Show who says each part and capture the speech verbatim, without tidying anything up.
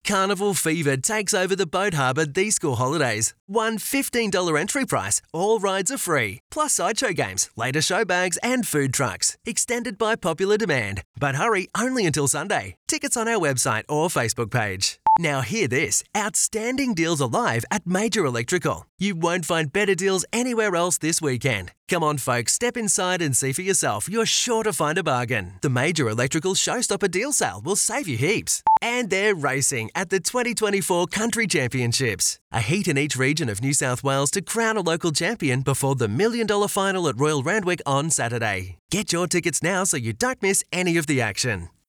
Speaker 1: Carnival fever takes over the Boat Harbour these school holidays. One fifteen dollars entry price. All rides are free. Plus sideshow games, later show bags and food trucks. Extended by popular demand. But hurry, only until Sunday. Tickets on our website or Facebook page. Now hear this. Outstanding deals are live at Major Electrical. You won't find better deals anywhere else this weekend. Come on folks, step inside and see for yourself. You're sure to find a bargain. The Major Electrical Showstopper Deal Sale will save you heaps. And they're racing at the twenty twenty-four Country Championships. A heat in each region of New South Wales to crown a local champion before the Million Dollar Final at Royal Randwick on Saturday. Get your tickets now so you don't miss any of the action.